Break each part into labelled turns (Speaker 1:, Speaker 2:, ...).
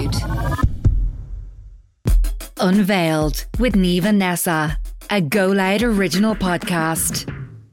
Speaker 1: episode. Unveiled with Niamh and Nessa, a Go Loud original podcast.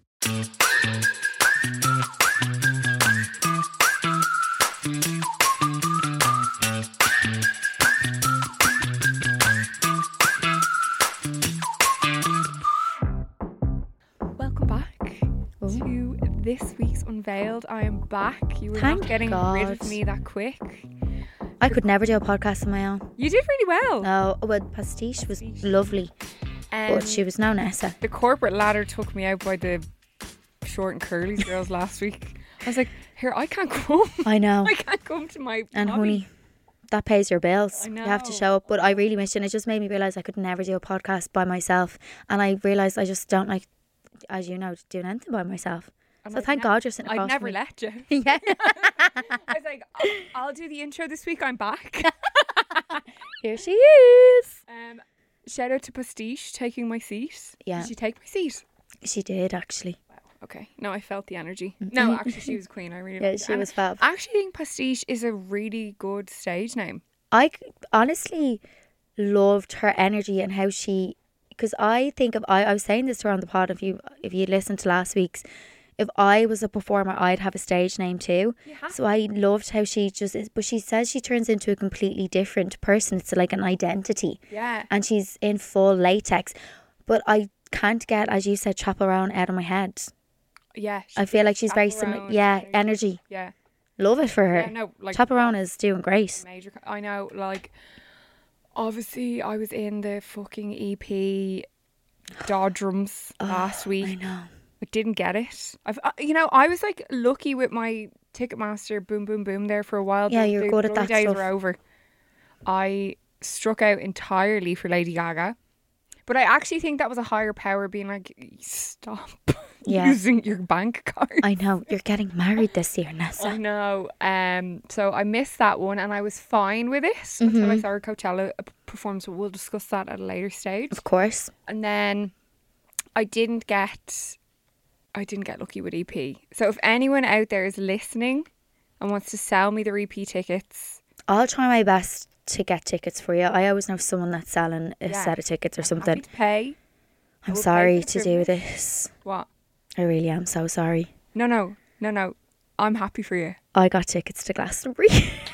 Speaker 2: Welcome back to this week's Unveiled. I am back. You were not getting rid of me that quick.
Speaker 3: I could never do a podcast on my own.
Speaker 2: You did really well.
Speaker 3: No, well, Pastiche was lovely, but she was no Nessa.
Speaker 2: The corporate ladder took me out by the short and curly girls last week. I was like, here, I can't come.
Speaker 3: I know.
Speaker 2: I can't come to my
Speaker 3: And
Speaker 2: hobby.
Speaker 3: honey, that pays your bills.
Speaker 2: I know.
Speaker 3: You have to show up. But I really missed it. And it just made me realise I could never do a podcast by myself. And I realised I just don't like, as you know, doing anything by myself.
Speaker 2: And
Speaker 3: So
Speaker 2: I'd
Speaker 3: thank God you're sitting across
Speaker 2: I'd never
Speaker 3: from me.
Speaker 2: let you.
Speaker 3: Yeah.
Speaker 2: I was like, I'll do the intro this week. I'm back.
Speaker 3: Here she is.
Speaker 2: Shout out to Pastiche taking my seat.
Speaker 3: Yeah.
Speaker 2: Did she take my seat?
Speaker 3: She did, actually.
Speaker 2: Okay. No, I felt the energy. No, actually, she was queen. I really
Speaker 3: Yeah,
Speaker 2: liked it.
Speaker 3: she
Speaker 2: And
Speaker 3: was fab.
Speaker 2: I actually think Pastiche is a really good stage name.
Speaker 3: I honestly loved her energy and how she, because I think of, I was saying this to her on the pod, if you listened to last week's, if I was a performer, I'd have a stage name too.
Speaker 2: Yeah.
Speaker 3: So I loved how she just is, but she says she turns into a completely different person. It's like an identity.
Speaker 2: Yeah.
Speaker 3: And she's in full latex. But I can't get, as you said, Chaperone out of my head.
Speaker 2: Yeah.
Speaker 3: I feel like she's very similar.
Speaker 2: Chaperone
Speaker 3: Yeah, energy.
Speaker 2: Yeah.
Speaker 3: Love it for her.
Speaker 2: Yeah, no, like
Speaker 3: Chaperone is doing great.
Speaker 2: major. I know, like, obviously, I was in the fucking EP Dodrums last week.
Speaker 3: I know.
Speaker 2: I didn't get it. I was like lucky with my Ticketmaster boom boom boom there for a while.
Speaker 3: Yeah, you're good at
Speaker 2: glory
Speaker 3: that
Speaker 2: days
Speaker 3: stuff.
Speaker 2: were over. I struck out entirely for Lady Gaga, but I actually think that was a higher power being like, stop
Speaker 3: Yeah.
Speaker 2: using your bank card.
Speaker 3: I know. You're getting married this year, Nessa.
Speaker 2: I know. So I missed that one, and I was fine with it until I saw her Coachella performance. But we'll discuss that at a later stage.
Speaker 3: Of course.
Speaker 2: And then I didn't get lucky with EP. So if anyone out there is listening and wants to sell me the EP tickets,
Speaker 3: I'll try my best to get tickets for you. I always know someone that's selling a set of tickets or
Speaker 2: I'm
Speaker 3: something.
Speaker 2: happy to pay.
Speaker 3: I'm
Speaker 2: will pay
Speaker 3: sorry
Speaker 2: for the
Speaker 3: to do
Speaker 2: privilege.
Speaker 3: this.
Speaker 2: What?
Speaker 3: I really am so sorry.
Speaker 2: No. I'm happy for you.
Speaker 3: I got tickets to Glastonbury.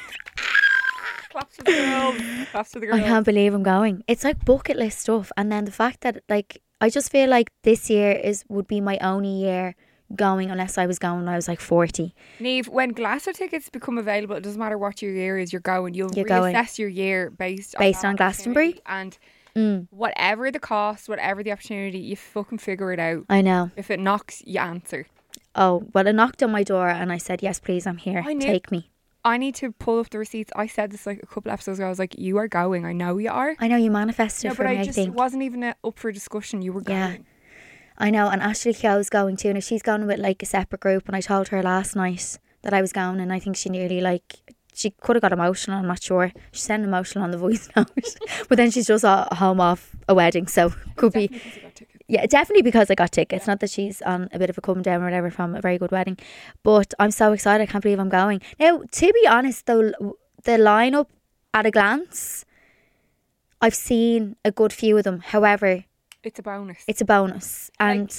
Speaker 2: Claps to the girls. Claps to the
Speaker 3: I
Speaker 2: girls.
Speaker 3: can't believe I'm going. It's like bucket list stuff. And then the fact that, like, I just feel like this year would be my only year going, unless I was going when I was like 40.
Speaker 2: Niamh, when Glasgow tickets become available, it doesn't matter what your year is, you're going. You'll
Speaker 3: You're
Speaker 2: reassess
Speaker 3: going.
Speaker 2: your year based
Speaker 3: Based
Speaker 2: that
Speaker 3: on Glastonbury?
Speaker 2: opportunity. And whatever the cost, whatever the opportunity, you fucking figure it out.
Speaker 3: I know.
Speaker 2: If it knocks, you answer.
Speaker 3: Oh, well, it knocked on my door and I said, yes, please, I'm here.
Speaker 2: I knew-
Speaker 3: Take me.
Speaker 2: I need to pull up the receipts. I said this like a couple episodes ago. I was like, you are going. I know you are.
Speaker 3: I know you manifested
Speaker 2: No,
Speaker 3: for
Speaker 2: but
Speaker 3: me,
Speaker 2: I
Speaker 3: I
Speaker 2: just
Speaker 3: think.
Speaker 2: wasn't even up for discussion. You were going.
Speaker 3: Yeah. I know, and Ashley Keogh's going too. Now she's going with like a separate group, and I told her last night that I was going, and I think she nearly she could have got emotional. I'm not sure. She sounded emotional on the voice note, but then she's just home off a wedding, so could be.
Speaker 2: Because you got tickets.
Speaker 3: Yeah, definitely because I got tickets. Not that she's on a bit of a come down or whatever from a very good wedding, but I'm so excited. I can't believe I'm going. Now, to be honest, though, the lineup at a glance, I've seen a good few of them. However,
Speaker 2: It's a bonus.
Speaker 3: it's a bonus, and.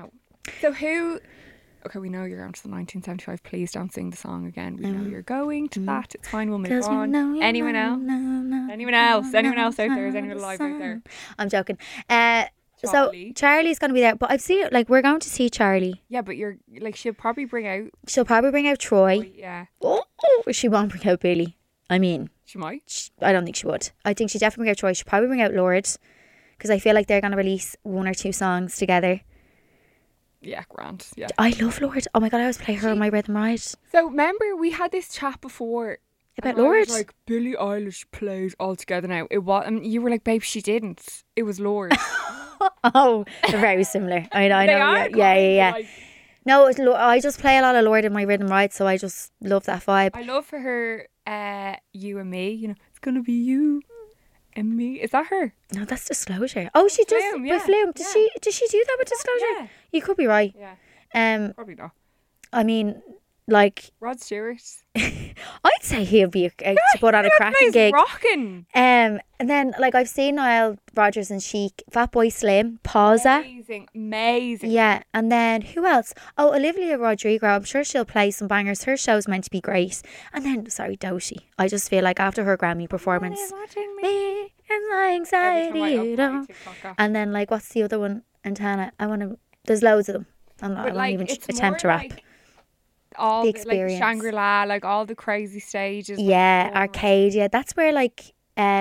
Speaker 2: So who? Okay, we know you're going to the 1975. Please don't sing the song again. We know you're going to that. It's fine. We'll move
Speaker 3: 'Cause we
Speaker 2: on.
Speaker 3: know you
Speaker 2: Anyone
Speaker 3: know,
Speaker 2: else?
Speaker 3: no,
Speaker 2: Anyone else?
Speaker 3: no,
Speaker 2: Anyone else out
Speaker 3: no,
Speaker 2: there? Is anyone alive out there?
Speaker 3: I'm joking. So
Speaker 2: Charlie.
Speaker 3: Charlie's going to be there, but I've seen it. Like, we're going to see Charlie.
Speaker 2: Yeah, but you're like, she'll probably bring out.
Speaker 3: She'll probably bring out Troy.
Speaker 2: Yeah,
Speaker 3: Oh, she won't bring out Billy. I mean,
Speaker 2: she might.
Speaker 3: I don't think she would. I think she'd definitely bring out Troy. She'll probably bring out Lord, because I feel like they're going to release one or two songs together.
Speaker 2: Yeah, grand. Yeah.
Speaker 3: I love Lord. Oh my God, I always play her on my rhythm ride.
Speaker 2: So remember, we had this chat before
Speaker 3: About
Speaker 2: and I was
Speaker 3: Lord?
Speaker 2: like, Billie Eilish plays all together now. It was, and you were like, babe, she didn't. It was Lord.
Speaker 3: Oh, they're very similar. I know.
Speaker 2: They
Speaker 3: Yeah,
Speaker 2: are
Speaker 3: yeah.
Speaker 2: like-
Speaker 3: No, I just play a lot of Lord in my rhythm ride, so I just love that vibe.
Speaker 2: I love for her, you and me. You know, it's gonna be you and me. Is that her?
Speaker 3: No, that's Disclosure. Oh, she does
Speaker 2: Flume,
Speaker 3: with
Speaker 2: yeah,
Speaker 3: Flume. Does she do that with Disclosure?
Speaker 2: Yeah.
Speaker 3: You could be right.
Speaker 2: Yeah.
Speaker 3: Um,
Speaker 2: Probably not.
Speaker 3: I mean, like
Speaker 2: Rod Stewart.
Speaker 3: I'd say he'll be to put on a cracking gig.
Speaker 2: Rocking.
Speaker 3: And then like I've seen Nile Rodgers and Chic, Fatboy Slim, Pausa.
Speaker 2: Amazing.
Speaker 3: Yeah, and then who else? Oh, Olivia Rodrigo. I'm sure she'll play some bangers. Her show's meant to be great. And then, sorry, Doshi. I just feel like after her Grammy performance, me and my anxiety, you know. And then like, what's the other one? Antana. There's loads of them. I won't even attempt to rap.
Speaker 2: Like, all
Speaker 3: the
Speaker 2: like
Speaker 3: experience.
Speaker 2: Shangri-La, like all the crazy stages.
Speaker 3: Yeah, Arcadia. That's where like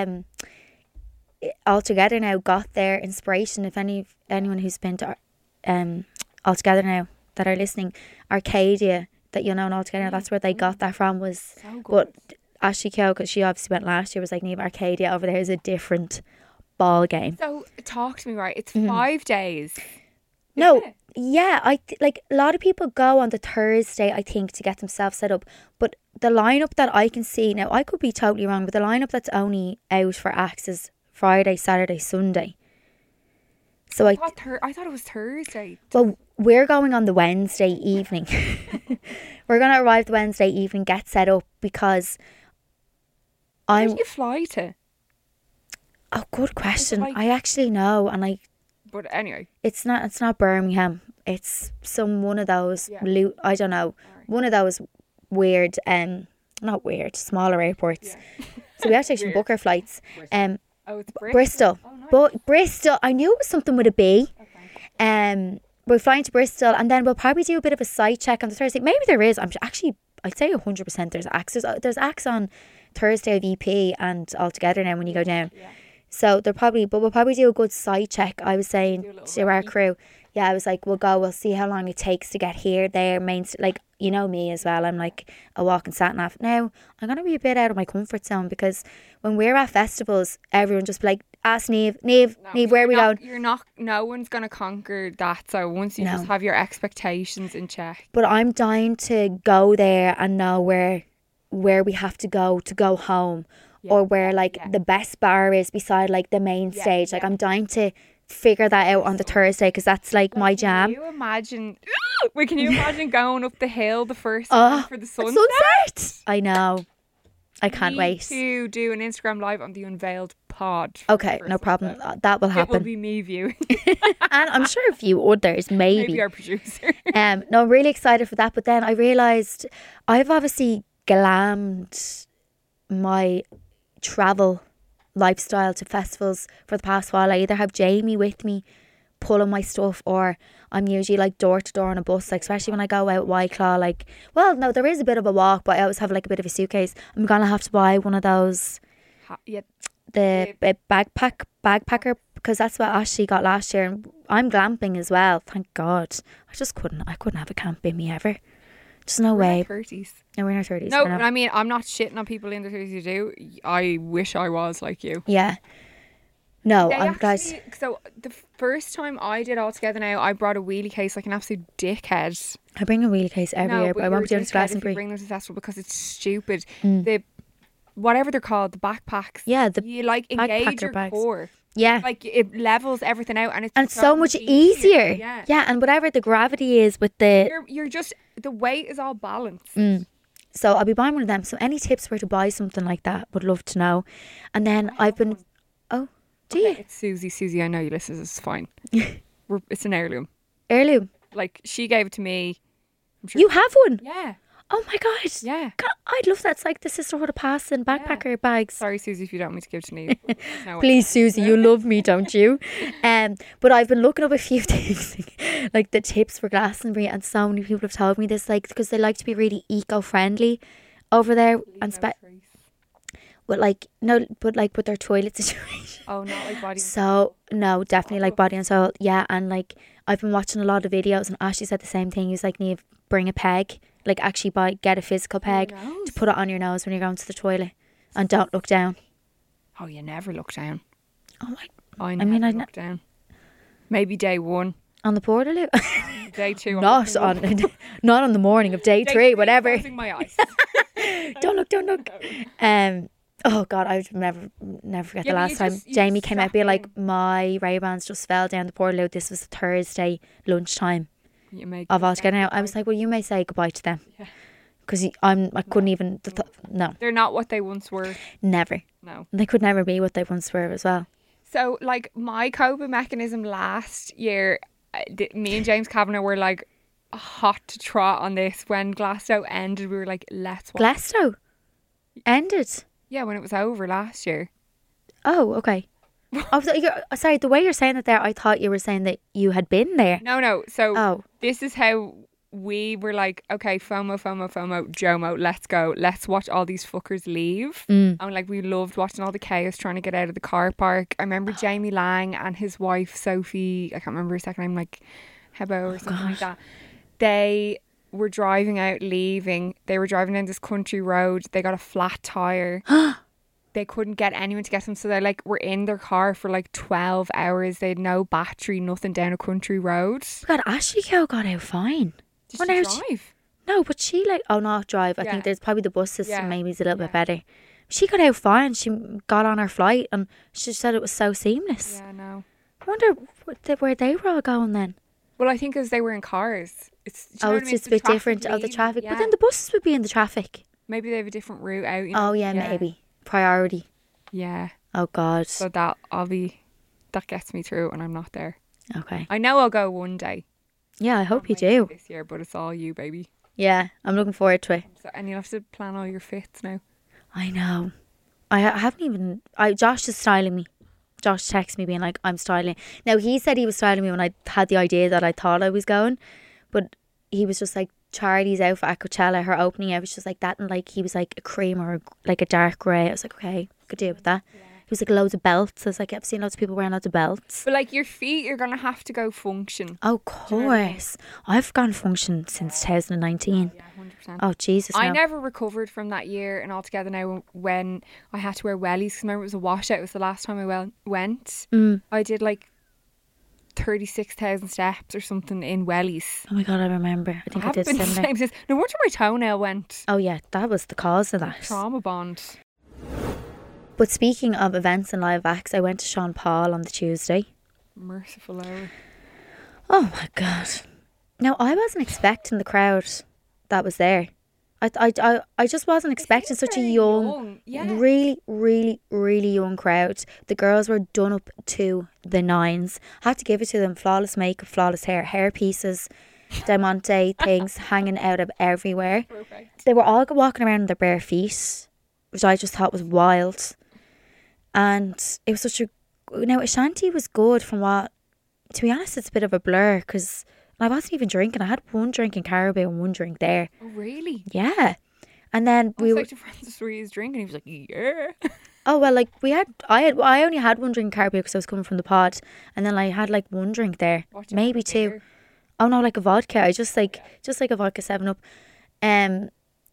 Speaker 3: All Together Now got their inspiration. If anyone who's been to All Together Now that are listening, Arcadia, that you know, and All Together Now, that's where they got that from. Was
Speaker 2: so good.
Speaker 3: But Ashley Keogh, because she obviously went last year, was like, Neve, Arcadia over there is a different ball game.
Speaker 2: So talk to me, right? It's 5 days.
Speaker 3: No, yeah, like a lot of people go on the Thursday, I think, to get themselves set up. But the lineup that I can see now, I could be totally wrong, but the lineup that's only out for acts is Friday, Saturday, Sunday. So I
Speaker 2: thought it was Thursday.
Speaker 3: Well, we're going on the Wednesday evening. We're going to arrive the Wednesday evening, get set up, because
Speaker 2: Where do you fly to?
Speaker 3: Oh, good question.
Speaker 2: Like,
Speaker 3: I actually know, and
Speaker 2: but anyway,
Speaker 3: it's not Birmingham. It's one of those I don't know, one of those weird not weird, smaller airports.
Speaker 2: Yeah.
Speaker 3: So we actually book our flights.
Speaker 2: It's Bristol.
Speaker 3: Bristol.
Speaker 2: Oh, nice.
Speaker 3: But Bristol, I knew it was something with a B.
Speaker 2: Okay.
Speaker 3: We're flying to Bristol, and then we'll probably do a bit of a site check on the Thursday. Maybe there is. I'd say 100% there's acts. There's acts on Thursday of EP and All Together Now when you go down.
Speaker 2: Yeah.
Speaker 3: So we'll probably do a good site check. I was saying to our crew, I was like, we'll see how long it takes to get here, there, like, you know me as well. I'm like a walking sat nav. Now, I'm going to be a bit out of my comfort zone, because when we're at festivals, everyone just be like, ask Neve, where are we going?
Speaker 2: No one's going to conquer that. So once you just have your expectations in check.
Speaker 3: But I'm dying to go there and know where we have to go home. Yeah, or where the best bar is beside like the main stage. Like I'm dying to figure that out on the Thursday, because that's like my jam.
Speaker 2: Can you imagine going up the hill the first time for the sunset?
Speaker 3: I know. I can't wait
Speaker 2: to do an Instagram live on the Unveiled pod.
Speaker 3: Okay, no problem. That will happen.
Speaker 2: It will be me viewing.
Speaker 3: And I'm sure a few others, maybe
Speaker 2: our producer.
Speaker 3: No, I'm really excited for that. But then I realised I've obviously glammed my travel lifestyle to festivals for the past while. I either have Jamie with me pulling my stuff, or I'm usually like door to door on a bus, like especially when I go out Whiteclaw. Like, well, no, there is a bit of a walk, but I always have like a bit of a suitcase. I'm gonna have to buy one of those the bagpacker, because that's what Ashley got last year, and I'm glamping as well, thank God. I couldn't have a camp in me ever. There's no way.
Speaker 2: We're in our 30s.
Speaker 3: No, we're in our 30s.
Speaker 2: No, I mean, I'm not shitting on people in their 30s who do. I wish I was like you.
Speaker 3: Yeah. No, I'm glad.
Speaker 2: So the first time I did All Together Now, I brought a wheelie case like an absolute dickhead.
Speaker 3: I bring a wheelie case every year, but I won't be doing it to Glastonbury.
Speaker 2: Bring them to the festival because it's stupid. The whatever they're called, the backpacks.
Speaker 3: Yeah,
Speaker 2: you like engage your
Speaker 3: bags.
Speaker 2: core.
Speaker 3: Yeah,
Speaker 2: like it levels everything out, and it's
Speaker 3: so much easier.
Speaker 2: Yeah,
Speaker 3: and whatever the gravity is with the,
Speaker 2: you're just, the weight is all balanced.
Speaker 3: So I'll be buying one of them. So any tips where to buy something like that, would love to know. And then I've been, do you?
Speaker 2: It's Susie. I know you listen. It's fine. It's an heirloom.
Speaker 3: Heirloom.
Speaker 2: Like she gave it to me.
Speaker 3: I'm sure you have one.
Speaker 2: Yeah.
Speaker 3: Oh my God.
Speaker 2: Yeah.
Speaker 3: God, I'd love that. It's like the Sisterhood of Pasta and backpacker bags.
Speaker 2: Sorry, Susie, if you don't want me to give it to me.
Speaker 3: Please, Susie, you love me, don't you? But I've been looking up a few things, like the tips for Glastonbury, and so many people have told me this, like, because they like to be really eco-friendly over there, and with with their toilet situation.
Speaker 2: Oh, not like Body and
Speaker 3: Soul. So no, definitely like Body and Soul. Yeah, and like I've been watching a lot of videos, and Ashley said the same thing. He was like, Neve, bring a peg. Like actually get a physical peg to put it on your nose when you're going to the toilet, and don't look down.
Speaker 2: Oh, you never look down.
Speaker 3: Oh my!
Speaker 2: I never look down. Maybe day one
Speaker 3: on the Portaloo.
Speaker 2: Day two.
Speaker 3: Not on the morning of day three. Whatever.
Speaker 2: Closing my eyes.
Speaker 3: Don't look. Oh God, I would never forget the last time Jamie came out being like, my Ray-Bans just fell down the Portaloo. This was Thursday lunchtime of All Together Now. I was like, well, you may say goodbye to them.
Speaker 2: Yeah.
Speaker 3: because I couldn't even. No,
Speaker 2: They're not what they once were.
Speaker 3: never.
Speaker 2: No.
Speaker 3: They could never be what they once were as well.
Speaker 2: So, like, my coping mechanism last year, me and James Kavanagh were like hot to trot on this. When Glasgow ended, we were like, let's watch.
Speaker 3: Glasgow ended.
Speaker 2: Yeah, when it was over last year.
Speaker 3: Oh, okay. Sorry, the way you're saying it there, I thought you were saying that you had been there.
Speaker 2: No. So
Speaker 3: Oh.
Speaker 2: this is how we were like, okay, FOMO, JOMO, let's go. Let's watch all these fuckers leave. And like, we loved watching all the chaos trying to get out of the car park. I remember Jamie Lang and his wife, Sophie, I can't remember her second name, like Hebo or something like that. They were driving out, leaving. They were driving down this country road. They got a flat tyre. They couldn't get anyone to get them, so they like were in their car for like 12 hours. They had no battery, nothing, down a country road.
Speaker 3: God, Ashley Cow got out fine.
Speaker 2: Did she drive?
Speaker 3: No, but she not drive. I
Speaker 2: Yeah.
Speaker 3: think there's probably the bus system
Speaker 2: Yeah.
Speaker 3: maybe is a little bit better. She got out fine. She got on her flight and she said it was so seamless.
Speaker 2: Yeah, no.
Speaker 3: I wonder where they were all going then.
Speaker 2: Well, I think because they were in cars. It's do you know what I
Speaker 3: It's
Speaker 2: mean?
Speaker 3: just a
Speaker 2: the
Speaker 3: bit different
Speaker 2: traffic
Speaker 3: of the
Speaker 2: leaving,
Speaker 3: traffic.
Speaker 2: yeah.
Speaker 3: But then the buses would be in the traffic.
Speaker 2: Maybe they have a different route out. You know?
Speaker 3: Oh yeah, maybe. Priority.
Speaker 2: Yeah.
Speaker 3: Oh God.
Speaker 2: So that gets me through when I'm not there.
Speaker 3: Okay.
Speaker 2: I know I'll go one day.
Speaker 3: Yeah, I hope you
Speaker 2: Might be
Speaker 3: do.
Speaker 2: this year, but it's all you, baby.
Speaker 3: Yeah, I'm looking forward to it.
Speaker 2: So, and you'll have to plan all your fits now.
Speaker 3: I know. I haven't even. Josh is styling me. Josh texted me being like, I'm styling. Now, he said he was styling me when I had the idea that I thought I was going. But he was just like, Charlie's outfit at Coachella, her opening out was just like that. And like, he was like a cream or like a dark grey. I was like, okay, could deal with that. He was like loads of belts. I was like, I've seen loads of people wearing loads of belts.
Speaker 2: But like your feet, you're going to have to go function.
Speaker 3: Oh, of
Speaker 2: you know what I mean?
Speaker 3: course. I've gone function since 2019.
Speaker 2: Yeah, 100%.
Speaker 3: Oh, Jesus.
Speaker 2: I
Speaker 3: no.
Speaker 2: never recovered from that year and altogether now when I had to wear wellies. Because remember, it was a washout. It was the last time I went. I did like 36,000 steps or something in wellies.
Speaker 3: Oh my God, I remember. I think I
Speaker 2: haven't
Speaker 3: did
Speaker 2: been the
Speaker 3: similar.
Speaker 2: same since. No wonder my toenail went.
Speaker 3: Oh yeah, that was the cause of that.
Speaker 2: Trauma bond.
Speaker 3: But speaking of events and live acts, I went to Sean Paul on the Tuesday.
Speaker 2: Merciful hour.
Speaker 3: Oh my God. Now, I wasn't expecting the crowd that was there. I just wasn't expecting such a
Speaker 2: very
Speaker 3: young,
Speaker 2: Yeah.
Speaker 3: really, really, really young crowd. The girls were done up to the nines. Had to give it to them. Flawless makeup, flawless hair pieces, diamante things hanging out of everywhere.
Speaker 2: Perfect.
Speaker 3: They were all walking around in their bare feet, which I just thought was wild. And it was such a... Now, Ashanti was good from what... To be honest, it's a bit of a blur because I wasn't even drinking. I had one drink in Caribou and one drink there.
Speaker 2: Oh, really?
Speaker 3: Yeah. And then
Speaker 2: I
Speaker 3: we
Speaker 2: was
Speaker 3: were...
Speaker 2: like to Francis where he was drinking. He was like, yeah.
Speaker 3: Oh, well, like I only had one drink in Caribou because I was coming from the pod. And then I had like one drink there.
Speaker 2: What do you
Speaker 3: Maybe
Speaker 2: have
Speaker 3: two.
Speaker 2: there?
Speaker 3: Oh no, like a vodka. I just like a vodka 7-Up. And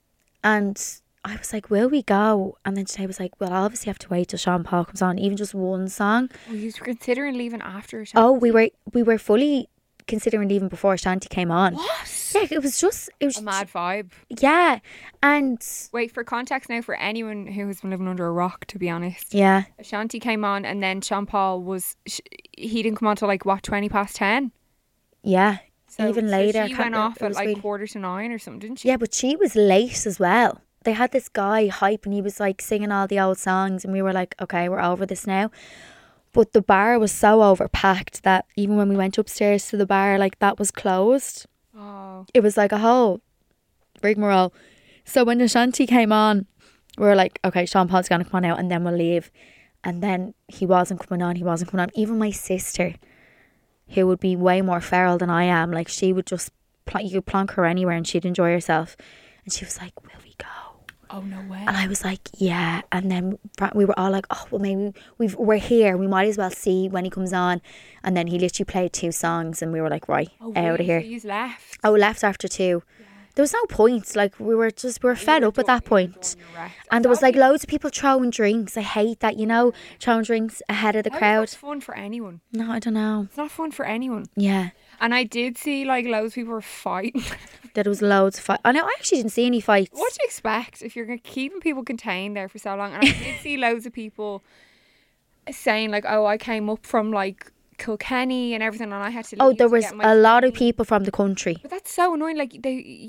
Speaker 3: I was like, will we go? And then Sinead was like, well, I obviously have to wait till Sean Paul comes on, even just one song.
Speaker 2: Oh, you were considering leaving after Ashanti?
Speaker 3: Oh, we were fully considering leaving before Ashanti came on.
Speaker 2: What?
Speaker 3: Yeah, it was
Speaker 2: A mad vibe.
Speaker 3: Yeah. And
Speaker 2: Wait, for context now, for anyone who has been living under a rock, to be honest.
Speaker 3: yeah.
Speaker 2: Ashanti came on and then Sean Paul he didn't come on till like, what, 20 past 10?
Speaker 3: Yeah.
Speaker 2: So,
Speaker 3: Even later. I
Speaker 2: she
Speaker 3: can't
Speaker 2: went off
Speaker 3: remember. It
Speaker 2: at
Speaker 3: was
Speaker 2: like
Speaker 3: really-
Speaker 2: 8:45 or something, didn't she?
Speaker 3: Yeah, but she was late as well. They had this guy hype and he was like singing all the old songs and we were like, okay, we're over this now. But the bar was so overpacked that even when we went upstairs to the bar, like that was closed.
Speaker 2: Oh.
Speaker 3: It was like a whole rigmarole. So when Ashanti came on, we were like, okay, Sean Paul's going to come on out and then we'll leave. And then he wasn't coming on. Even my sister, who would be way more feral than I am, like she would just, you could plonk her anywhere and she'd enjoy herself. And she was like, will we go?
Speaker 2: Oh, no way.
Speaker 3: And I was like, yeah. And then we were all like, oh, well, maybe we're here. We might as well see when he comes on. And then he literally played 2 songs and we were like, right, out of here.
Speaker 2: So he's left.
Speaker 3: Oh, left after 2. There was no point. Like, we were fed up at that point. And there was like loads of people throwing drinks. I hate that, throwing drinks ahead of the crowd.
Speaker 2: It's fun for anyone.
Speaker 3: No, I don't know.
Speaker 2: It's not fun for anyone.
Speaker 3: Yeah.
Speaker 2: And I did see like loads of people were fighting.
Speaker 3: There was loads of fights. I know, I actually didn't see any fights.
Speaker 2: What do you expect if you're keeping people contained there for so long? And I did see loads of people saying like, oh, I came up from like Kilkenny and everything and I had to leave
Speaker 3: Oh, there
Speaker 2: to
Speaker 3: was
Speaker 2: get my
Speaker 3: a lot of
Speaker 2: train.
Speaker 3: people from the country.
Speaker 2: But that's so annoying. Like you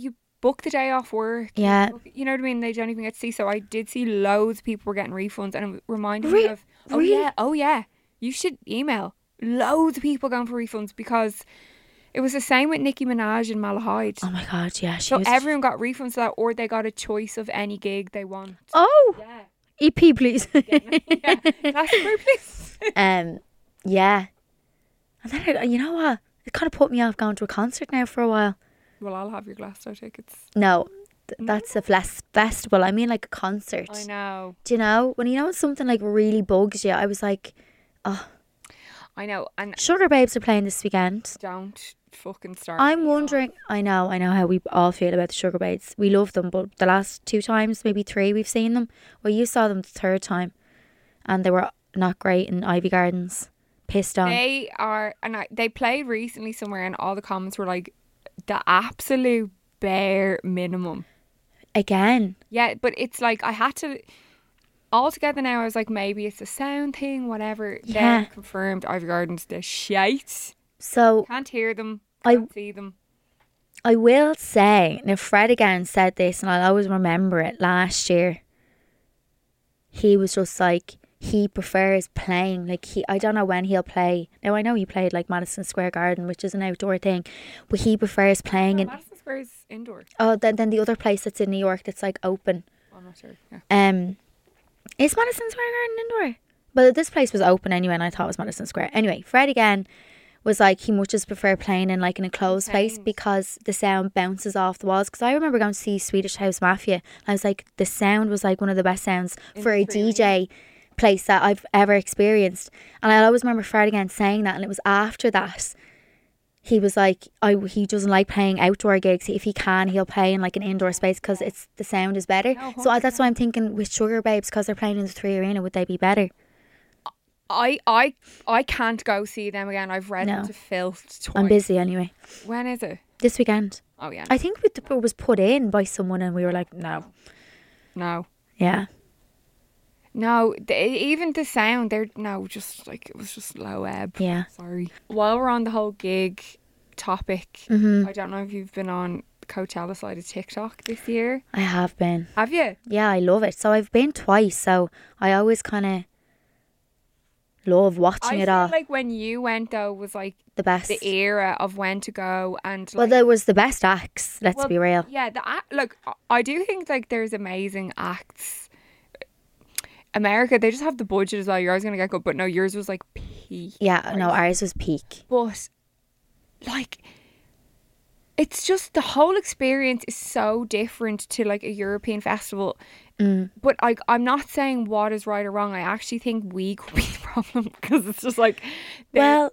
Speaker 2: book the day off work.
Speaker 3: Yeah.
Speaker 2: You know what I mean? They don't even get to see. So I did see loads of people were getting refunds, and it reminded me of,
Speaker 3: really?
Speaker 2: oh yeah, you should email. Loads of people going for refunds because it was the same with Nicki Minaj and Malahide.
Speaker 3: Oh my God, yeah.
Speaker 2: So everyone got refunds for that, or they got a choice of any gig they want.
Speaker 3: Oh,
Speaker 2: Yeah.
Speaker 3: EP, please.
Speaker 2: Yeah. Classic group, please.
Speaker 3: Yeah. And then, you know what? It kind of put me off going to a concert now for a while.
Speaker 2: Well, I'll have your Glasgow tickets.
Speaker 3: No, that's a festival. I mean, like a concert.
Speaker 2: I know.
Speaker 3: Do you know? When you know something like really bugs you, I was like, oh.
Speaker 2: I know. And
Speaker 3: Sugar Babes are playing this weekend.
Speaker 2: don't fucking start.
Speaker 3: I'm
Speaker 2: me
Speaker 3: wondering, I know how we all feel about the Sugar Babes. We love them, but the last 2 times, maybe 3 we've seen them. Well, you saw them the 3rd time, and they were not great in Ivy Gardens. Pissed on.
Speaker 2: They are, and they played recently somewhere, and all the comments were like, the absolute bare minimum.
Speaker 3: Again.
Speaker 2: Yeah, but it's like I had to. Altogether now, I was like, maybe it's a sound thing, whatever.
Speaker 3: Yeah.
Speaker 2: Then confirmed, Ivy Gardens, they're shite.
Speaker 3: So
Speaker 2: Can't hear them. Can't see them.
Speaker 3: I will say, now Fred again said this, and I'll always remember it, last year. He was just like, he prefers playing, like I don't know when he'll play. Now I know he played like Madison Square Garden, which is an outdoor thing, but he prefers playing in,
Speaker 2: Madison Square is indoor.
Speaker 3: then the other place that's in New York that's like open.
Speaker 2: I'm not sure. Yeah.
Speaker 3: Is Madison Square Garden indoor? But this place was open anyway, and I thought it was Madison Square. Anyway, Fred again was like, he much just prefer playing in like an enclosed space because the sound bounces off the walls. Because I remember going to see Swedish House Mafia, and I was like, the sound was like one of the best sounds for a DJ place that I've ever experienced. And I always remember Fred again saying that, and it was after that he was like, he doesn't like playing outdoor gigs. If he can, he'll play in like an indoor space because it's the sound is better.
Speaker 2: No,
Speaker 3: so that's why I'm thinking with Sugar Babes, because they're playing in the 3 Arena, would they be better?
Speaker 2: I can't go see them again. I've read them to filth twice.
Speaker 3: I'm busy anyway.
Speaker 2: When is it?
Speaker 3: This weekend.
Speaker 2: Oh yeah.
Speaker 3: I think it was put in by someone, and we were like, no. Yeah.
Speaker 2: No, even the sound, just like, it was just low ebb.
Speaker 3: Yeah.
Speaker 2: Sorry. While we're on the whole gig topic, I don't know if you've been on the Coachella side of TikTok this year.
Speaker 3: I have been.
Speaker 2: Have you?
Speaker 3: Yeah, I love it. So I've been twice, so I always kind of love watching it all.
Speaker 2: I feel like when you went, though, was like
Speaker 3: the best.
Speaker 2: The era of when to go, and
Speaker 3: well, there was the best acts, let's be real.
Speaker 2: Yeah, look, I do think like there's amazing acts. America, they just have the budget as well. Yours going to get good, but no, yours was like peak.
Speaker 3: Yeah,
Speaker 2: right?
Speaker 3: no, ours was peak.
Speaker 2: But like, it's just the whole experience is so different to like a European festival. But like, I'm not saying what is right or wrong. I actually think we could be the problem, because it's just like, they're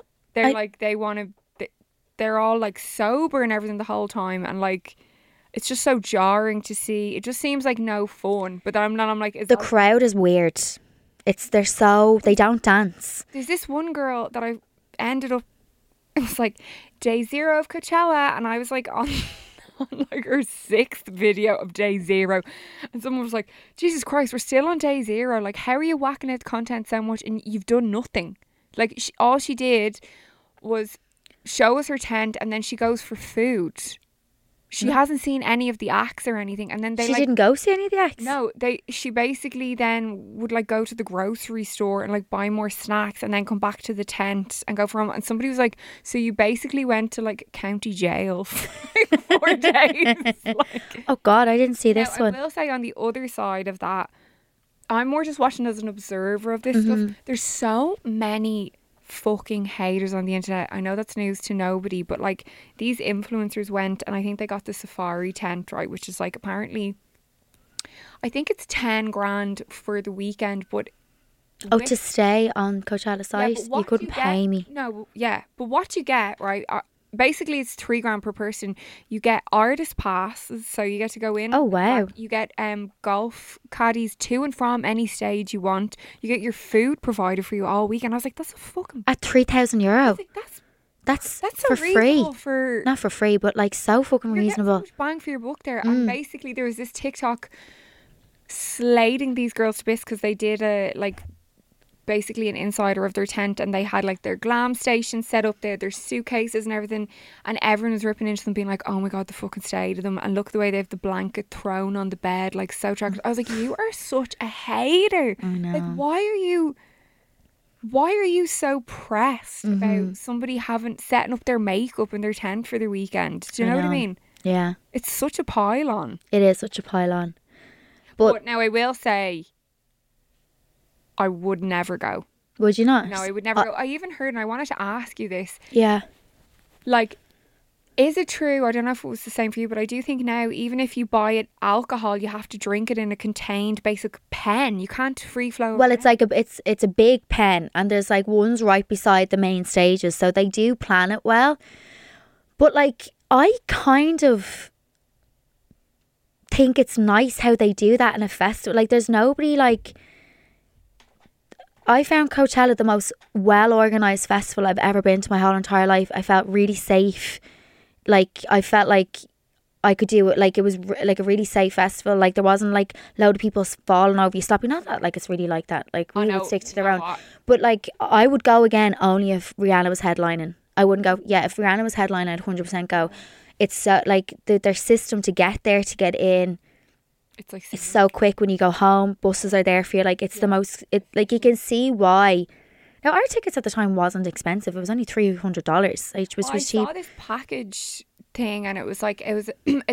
Speaker 2: all like sober and everything the whole time, and like, it's just so jarring to see. It just seems like no fun. But then I'm like,
Speaker 3: the crowd is weird. They don't dance.
Speaker 2: There's this one girl that I ended up, it was like day 0 of Coachella, and I was like on like her 6th video of day 0, and someone was like, Jesus Christ, we're still on day 0. Like, how are you whacking out the content so much and you've done nothing? Like, all she did was show us her tent, and then she goes for food. She hasn't seen any of the acts or anything, and then
Speaker 3: she didn't go see any of the acts.
Speaker 2: No, she basically then would like go to the grocery store and like buy more snacks, and then come back to the tent and go for home. And somebody was like, "So you basically went to like county jail for like 4 days?" Like,
Speaker 3: oh God, I didn't see this one.
Speaker 2: I will say, on the other side of that, I'm more just watching as an observer of this stuff. There's so many fucking haters on the internet. I know that's news to nobody, but like, these influencers went, and I think they got the safari tent, right, which is like, apparently I think it's 10 grand for the weekend, but
Speaker 3: to stay on Coachella site, you couldn't pay me.
Speaker 2: No, yeah, but what you get, right, basically it's 3 grand per person. You get artist passes, so you get to go in.
Speaker 3: Oh wow.
Speaker 2: You get golf caddies to and from any stage you want. You get your food provided for you all weekend. I was like, that's a fucking,
Speaker 3: at €3,000.
Speaker 2: Like,
Speaker 3: that's
Speaker 2: for
Speaker 3: so free.
Speaker 2: Not
Speaker 3: for free, but like so fucking reasonable.
Speaker 2: You're getting so much bang for your buck there. And basically there was this TikTok slating these girls to bits because they did a like basically an insider of their tent, and they had like their glam station set up there, their suitcases and everything, and everyone was ripping into them being like, oh my god, the fucking state of them, and look the way they have the blanket thrown on the bed, like so tragic. I was like, you are such a hater.
Speaker 3: I know.
Speaker 2: Like, why are you so pressed about somebody setting up their makeup in their tent for the weekend? Do you know what I mean?
Speaker 3: Yeah.
Speaker 2: It's such a pile on.
Speaker 3: It is such a pile on.
Speaker 2: But now I will say, I would never go.
Speaker 3: Would you not?
Speaker 2: No, I would never go. I even heard, and I wanted to ask you this.
Speaker 3: Yeah.
Speaker 2: Like, is it true? I don't know if it was the same for you, but I do think now, even if you buy it alcohol, you have to drink it in a contained basic pen. You can't free flow.
Speaker 3: Well, it's like it's a big pen, and there's like ones right beside the main stages, so they do plan it well. But like, I kind of think it's nice how they do that in a festival. Like, there's nobody like. I found Coachella the most well organised festival I've ever been to my whole entire life. I felt really safe. Like, I felt like I could do it. Like, it was like a really safe festival. Like, there wasn't like a load of people falling over you, stopping. Not that like it's really like that. Like, we would stick to their own. But like, I would go again only if Rihanna was headlining. I wouldn't go. Yeah, if Rihanna was headlining, I'd 100% go. It's so like their system to get there, to get in. It's so quick when you go home. Buses are there for you. Like, it's the most. It like, you can see why. Now, our tickets at the time wasn't expensive. It was only $300, which was cheap.
Speaker 2: I saw this package thing, and it was like, it was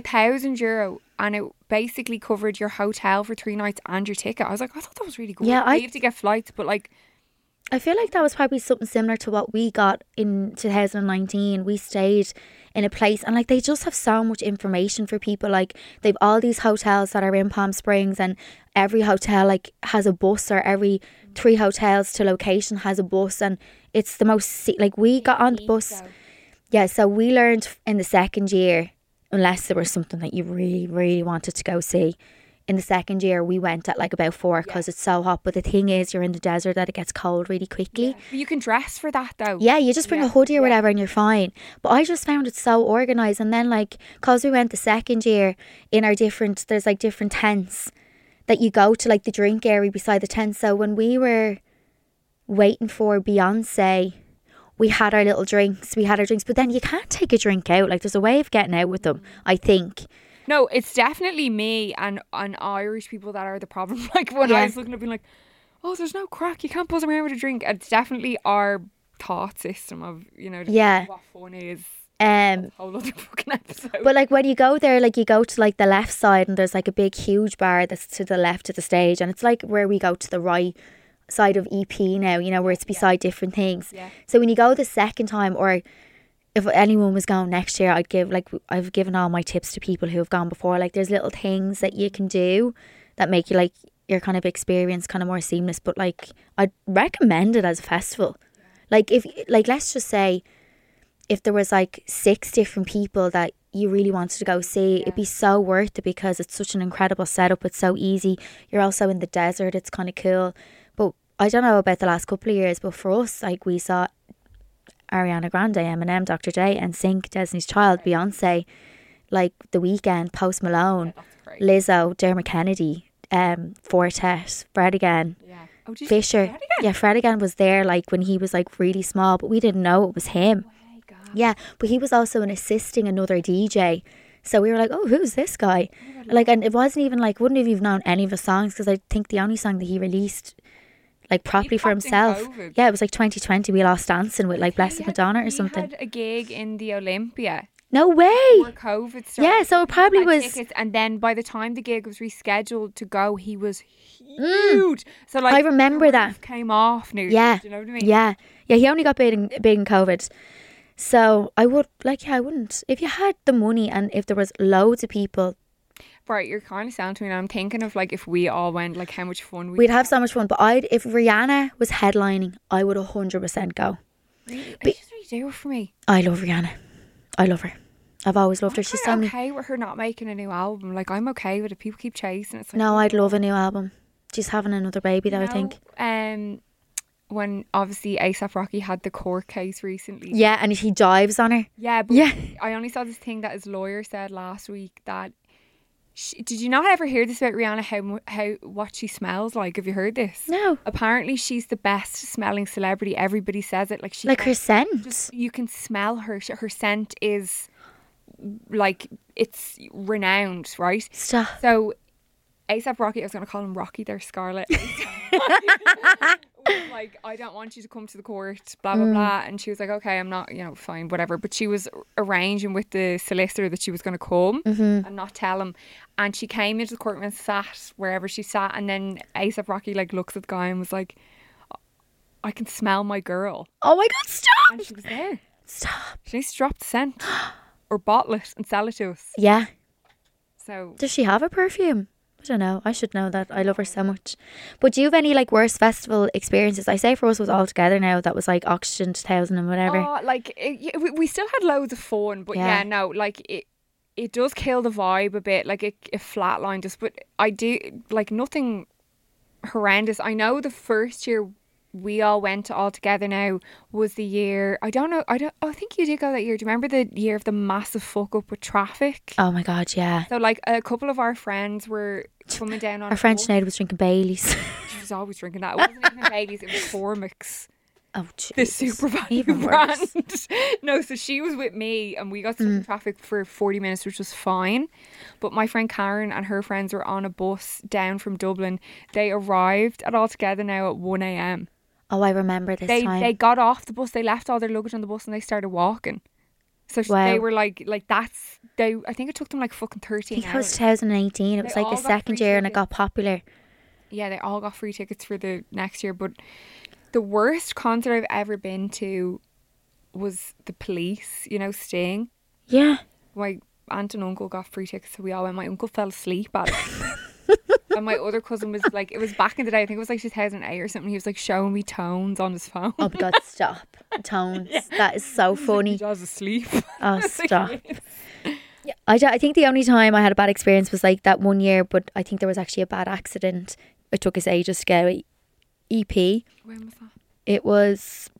Speaker 2: €1,000, and it basically covered your hotel for 3 nights and your ticket. I was like, I thought that was really good.
Speaker 3: Yeah,
Speaker 2: I have to get flights, but like,
Speaker 3: I feel like that was probably something similar to what we got in 2019. We stayed in a place, and like, they just have so much information for people. Like, they've all these hotels that are in Palm Springs, and every hotel like has a bus, or every 3 hotels to location has a bus, and it's the most like, we got on the bus. Yeah, so we learned in the second year, unless there was something that you really, really wanted to go see. In the second year, we went at like about 4 because it's so hot. But the thing is, you're in the desert, that it gets cold really quickly.
Speaker 2: But you can dress for that though.
Speaker 3: Yeah, you just bring a hoodie or whatever and you're fine. But I just found it so organised. And then like, because we went the second year, in our there's like different tents that you go to, like the drink area beside the tent. So when we were waiting for Beyonce, we had our little drinks. But then you can't take a drink out. Like, there's a way of getting out with them, I think.
Speaker 2: No, it's definitely me and Irish people that are the problem. Like, when I was looking at being like, oh, there's no crack, you can't buzz around with a drink. It's definitely our thought system of, you know, what fun is. A whole other fucking episode.
Speaker 3: But like, when you go there, like, you go to like the left side, and there's like a big huge bar that's to the left of the stage, and it's like where we go to the right side of EP now, you know, where it's beside different things. So when you go the second time, or if anyone was going next year, I've given all my tips to people who have gone before. Like, there's little things that you can do that make you like your kind of experience kind of more seamless. But like, I'd recommend it as a festival. Like, if like, let's just say if there was like 6 different people that you really wanted to go see, it'd be so worth it, because it's such an incredible setup. It's so easy. You're also in the desert. It's kind of cool. But I don't know about the last couple of years, but for us, like, we saw Ariana Grande, Eminem, Dr. J, NSYNC, Destiny's Child, Beyonce, like The Weeknd, Post Malone, Lizzo, Dermot Kennedy, Fortet, Fred again, Fisher. Fred again was there like when he was like really small, but we didn't know it was him. Yeah, but he was also assisting another DJ. So we were like, oh, who's this guy? Like, and it wasn't even like, wouldn't have even known any of his songs, because I think the only song that he released like properly for himself, it was like 2020. We lost dancing with like Blessed Madonna or something.
Speaker 2: He had a gig in the Olympia.
Speaker 3: No way.
Speaker 2: Before COVID started.
Speaker 3: Yeah, so it probably was.
Speaker 2: Tickets, and then by the time the gig was rescheduled to go, he was huge. So like,
Speaker 3: I remember that
Speaker 2: came off nearly.
Speaker 3: Yeah,
Speaker 2: do you know what I mean?
Speaker 3: Yeah. He only got big in COVID. So I would like, I wouldn't, if you had the money and if there was loads of people.
Speaker 2: Right, you're kind of sound to me, and I'm thinking of like, if we all went, like how much fun
Speaker 3: we'd have. So much fun. But if Rihanna was headlining, I would 100% go.
Speaker 2: Really? But, just really do it for me.
Speaker 3: I love Rihanna. I love her. I've always loved her. She's so
Speaker 2: okay with her not making a new album. Like, I'm okay with it. People keep chasing it. Like,
Speaker 3: no, I'd love a new album. She's having another baby though, I think.
Speaker 2: When obviously ASAP Rocky had the court case recently.
Speaker 3: Yeah, and he dives on her.
Speaker 2: Yeah, but I only saw this thing that his lawyer said last week, that Did you not ever hear this about Rihanna, what she smells like? Have you heard this?
Speaker 3: No.
Speaker 2: Apparently she's the best smelling celebrity. Everybody says it.
Speaker 3: Like her scent.
Speaker 2: You can smell her. Her scent is like, it's renowned, right?
Speaker 3: Stop.
Speaker 2: So ASAP Rocky, I was going to call him Rocky there, Scarlett. Was like, I don't want you to come to the court, blah blah blah. And she was like, okay, I'm not, fine, whatever. But she was arranging with the solicitor that she was going to come and not tell him. And she came into the courtroom and sat wherever she sat, and then ASAP Rocky like looks at the guy and was like, I can smell my girl.
Speaker 3: Oh my God, stop.
Speaker 2: And she was there.
Speaker 3: Stop.
Speaker 2: She needs to drop the scent or bottle it and sell it to us.
Speaker 3: Yeah.
Speaker 2: So
Speaker 3: Does she have a perfume? I don't know. I should know that. I love her so much. But do you have any like worst festival experiences? I say for us was All Together now. That was like Oxygen 2000 and whatever.
Speaker 2: Oh, like we still had loads of fun, but yeah, no, like it does kill the vibe a bit. Like it flatlined us, but I do like nothing horrendous. I know the first year we all went to All Together now was the year, I think you did go that year. Do you remember the year of the massive fuck up with traffic?
Speaker 3: Oh my God, yeah.
Speaker 2: So like a couple of our friends were coming down on
Speaker 3: our friend Sinead was drinking Baileys.
Speaker 2: She was always drinking that. It wasn't even Baileys, it was Formix.
Speaker 3: Oh, jeez.
Speaker 2: The super value
Speaker 3: Even
Speaker 2: brand.
Speaker 3: worse.
Speaker 2: No, so she was with me and we got stuck in traffic for 40 minutes, which was fine. But my friend Karen and her friends were on a bus down from Dublin. They arrived at All Together now at 1 a.m.
Speaker 3: Oh, I remember this time.
Speaker 2: They got off the bus, they left all their luggage on the bus and they started walking. So they were like that's, I think it took them like fucking 13
Speaker 3: I think
Speaker 2: hours.
Speaker 3: it was 2018. It was
Speaker 2: They
Speaker 3: like
Speaker 2: all
Speaker 3: the
Speaker 2: got
Speaker 3: second
Speaker 2: free
Speaker 3: year and it
Speaker 2: tickets.
Speaker 3: got popular.
Speaker 2: Yeah, they all got free tickets for the next year. But the worst concert I've ever been to was the Police, Sting.
Speaker 3: Yeah.
Speaker 2: My aunt and uncle got free tickets, so we all went. My uncle fell asleep at it. And my other cousin was like, it was back in the day, I think it was like 2008 or something. He was like showing me Tones on his phone.
Speaker 3: Oh my God, stop. Tones. Yeah. That is so funny.
Speaker 2: He was asleep.
Speaker 3: Oh, stop. Yeah, I think the only time I had a bad experience was like that one year, but I think there was actually a bad accident. It took us ages to get an EP.
Speaker 2: When was that?
Speaker 3: It was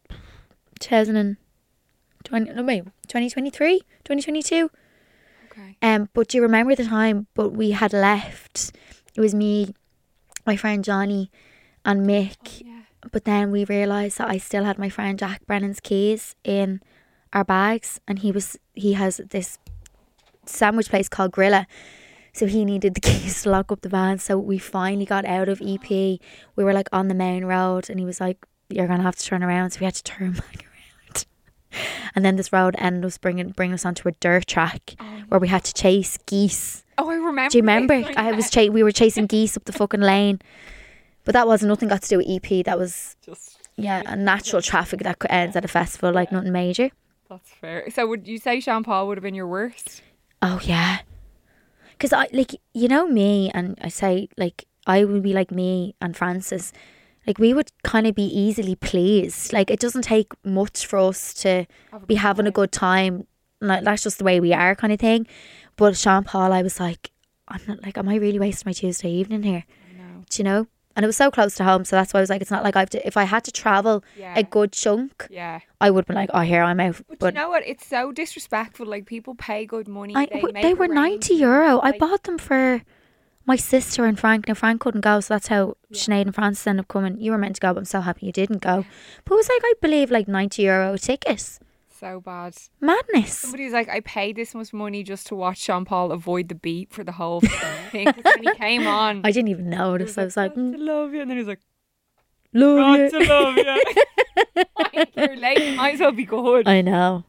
Speaker 3: 2023, 2022.
Speaker 2: Okay.
Speaker 3: But do you remember the time? But we had left. It was me, my friend Johnny, and Mick.
Speaker 2: Oh, yeah.
Speaker 3: But then we realised that I still had my friend Jack Brennan's keys in our bags, and he has this sandwich place called Grilla, so he needed the keys to lock up the van. So we finally got out of EP. We were like on the main road, and he was like, "You're gonna have to turn around." So we had to turn back around, and then this road ended up bringing us onto a dirt track where we had to chase geese.
Speaker 2: Oh, I remember.
Speaker 3: Do you remember?
Speaker 2: this.
Speaker 3: We were chasing geese up the fucking lane, but that wasn't nothing got to do with EP. That was
Speaker 2: Just
Speaker 3: a natural traffic that ends at a festival, like nothing major.
Speaker 2: That's fair. So would you say Sean Paul would have been your worst?
Speaker 3: Oh yeah, because I me, and I say like I would be like me and Francis, like we would kind of be easily pleased. Like it doesn't take much for us to be having a good time. Like that's just the way we are, kind of thing. But Sean Paul, I was like, I'm not like, am I really wasting my Tuesday evening here?
Speaker 2: I know.
Speaker 3: Do you know? And it was so close to home, so that's why I was like, it's not like if I had to travel a good chunk, I would be like, oh, here I'm out.
Speaker 2: But you know what? It's so disrespectful. Like people pay good money.
Speaker 3: They were €90. I bought them for my sister and Frank. Now Frank couldn't go, so that's how Sinead and Francis ended up coming. You were meant to go, but I'm so happy you didn't go. But it was like, I believe like €90 tickets.
Speaker 2: So bad.
Speaker 3: Madness.
Speaker 2: Somebody's like, I paid this much money just to watch Sean Paul avoid the beat for the whole thing. Because when he came on,
Speaker 3: I didn't even notice. I was like,
Speaker 2: "Got to love you," and then he's like,
Speaker 3: love you.
Speaker 2: "Got to love you." Like, you're late. You might as well be good.
Speaker 3: I know.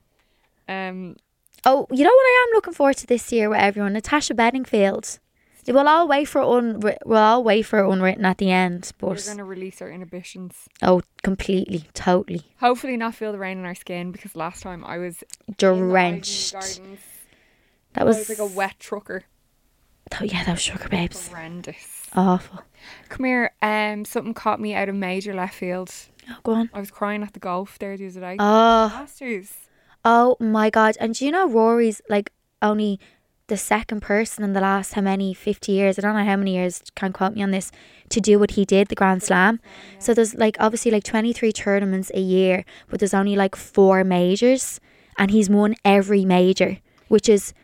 Speaker 3: Oh, you know what I am looking forward to this year with everyone? Natasha Bedingfield. We'll all wait for Unwritten at the end, but
Speaker 2: we're going to release our inhibitions.
Speaker 3: Oh, completely, totally.
Speaker 2: Hopefully not feel the rain on our skin, because last time I was
Speaker 3: drenched.
Speaker 2: That was like a wet trucker.
Speaker 3: Oh yeah, that was Sugar Babes.
Speaker 2: Horrendous.
Speaker 3: Awful.
Speaker 2: Come here. Something caught me out of major left field.
Speaker 3: Oh, go on.
Speaker 2: I was crying at the golf there the other day.
Speaker 3: Masters. Oh my God! And do you know Rory's like only the second person in the last 50 years, I don't know how many years, can't quote me on this, to do what he did, the Grand Slam. So there's like obviously like 23 tournaments a year, but there's only like 4 majors, and he's won every major, which is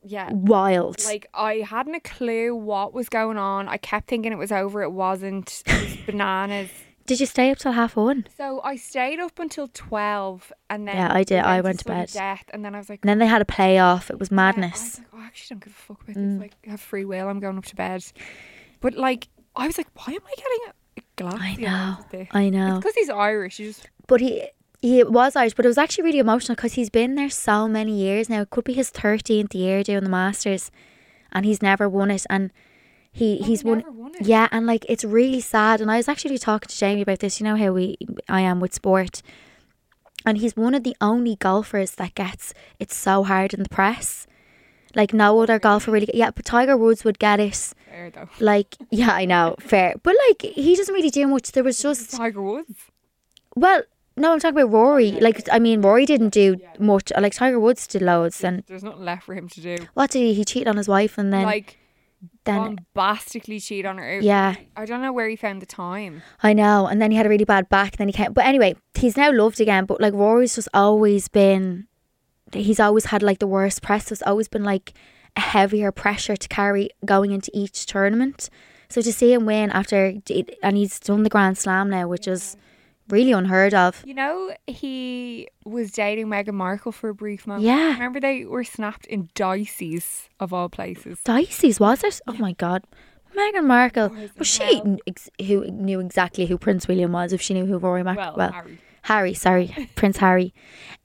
Speaker 2: Yeah.
Speaker 3: wild.
Speaker 2: Like, I hadn't a clue what was going on. I kept thinking it was over. It wasn't. It was bananas.
Speaker 3: Did you stay up till 1:30?
Speaker 2: So I stayed up until 12 and then
Speaker 3: Yeah, I did. I
Speaker 2: to
Speaker 3: went to
Speaker 2: sudden
Speaker 3: bed.
Speaker 2: death, and then I was like,
Speaker 3: And then they had a playoff. It was
Speaker 2: yeah. I was
Speaker 3: madness.
Speaker 2: like, oh, I actually don't give a fuck about this. Like, I have free will. I'm going up to bed. But like, I was like, why am I getting a glass?
Speaker 3: I know. I know.
Speaker 2: It's because he's Irish. You just
Speaker 3: But he was Irish, but it was actually really emotional because he's been there so many years now. It could be his 13th year doing the Masters, and he's never won it. And he's won.
Speaker 2: never won it.
Speaker 3: Yeah, and like it's really sad. And I was actually talking to Jamie about this. You know how I am with sport, and he's one of the only golfers that gets it so hard in the press. Like no other golfer really. Yeah, but Tiger Woods would get it.
Speaker 2: Fair though.
Speaker 3: Like yeah, I know, fair. But like he doesn't really do much. There was just
Speaker 2: Tiger Woods.
Speaker 3: well. No, I'm talking about Rory. Like, I mean, Rory didn't do much. Like, Tiger Woods did loads. And
Speaker 2: There's nothing left for him to do.
Speaker 3: what did he? He cheated on his wife, and then
Speaker 2: Like,
Speaker 3: then
Speaker 2: bombastically cheat on her.
Speaker 3: yeah,
Speaker 2: I don't know where he found the time.
Speaker 3: I know. And then he had a really bad back. Then he came. But anyway, he's now loved again. But like Rory's just always been. He's always had like the worst press. There's always been like a heavier pressure to carry going into each tournament. So to see him win after, and he's done the Grand Slam now, which is really unheard of.
Speaker 2: You know, he was dating Meghan Markle for a brief moment.
Speaker 3: Yeah.
Speaker 2: Remember they were snapped in Dicey's, of all places.
Speaker 3: Dicey's, was it? Oh my God. Meghan Markle. Was she who knew exactly who Prince William was, if she knew who Rory
Speaker 2: Harry.
Speaker 3: Harry, sorry. Prince Harry.